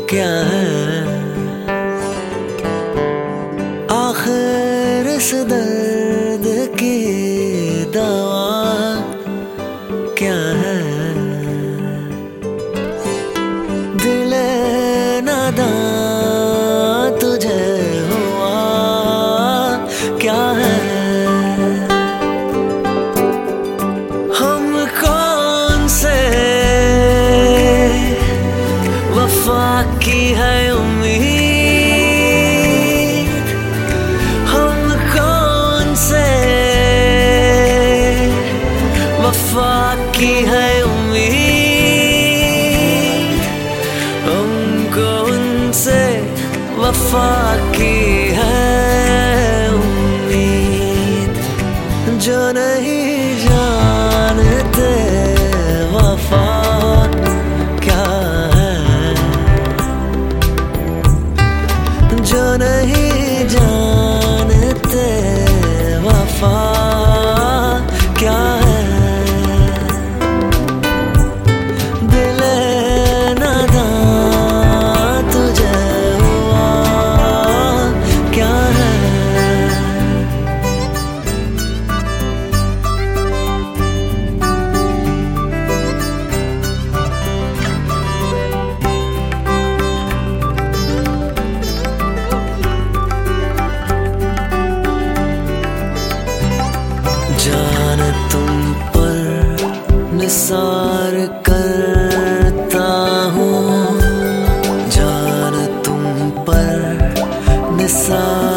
क्या है आखिर इस दर्द की दवा क्या है। दिले नादां तुझे हुआ क्या है। हम कौन से वफा की है उम्मीद, हम कौन से वफा की है उम्मीद, हम कौन से वफा की है उम्मीद, जो नहीं जानते वफा क्या है, जो नहीं जानते वफा क्या है। दिले नादां तुझे हुआ क्या है। जान तुम पर निसार करता हूँ, जान तुम पर निसार